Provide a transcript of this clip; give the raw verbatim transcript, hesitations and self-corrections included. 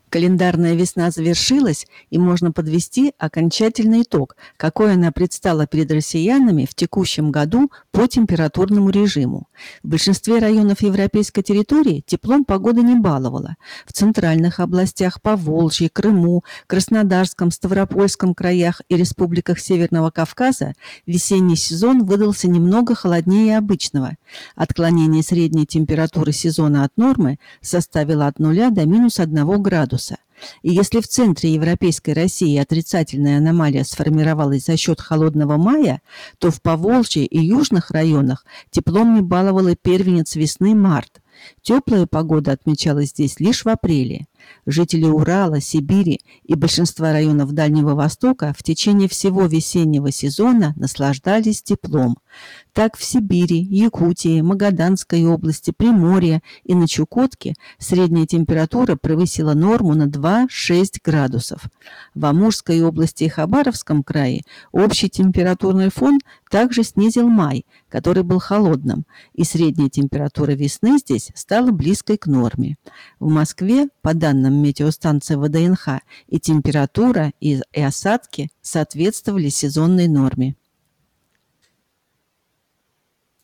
Календарная весна завершилась, и можно подвести окончательный итог, какой она предстала перед россиянами в текущем году по температурному режиму. В большинстве районов европейской территории теплом погода не баловала. В центральных областях Поволжье, Крыму, Краснодарском, Ставропольском краях и республиках Северного Кавказа весенний сезон выдался немного холоднее обычного. Отклонение средней температуры сезона от нормы составило от нуля до минус одного градуса. И если в центре европейской России отрицательная аномалия сформировалась за счет холодного мая, то в Поволжье и южных районах теплом не баловал и первенец весны март. Теплая погода отмечалась здесь лишь в апреле. Жители Урала, Сибири и большинства районов Дальнего Востока в течение всего весеннего сезона наслаждались теплом. Так в Сибири, Якутии, Магаданской области, Приморье и на Чукотке средняя температура превысила норму на два-шесть градусов. В Амурской области и Хабаровском крае общий температурный фон также снизил май, который был холодным, и средняя температура весны здесь стала близкой к норме. В Москве, по данным метеостанции ВДНХ, и температура, и, и осадки соответствовали сезонной норме.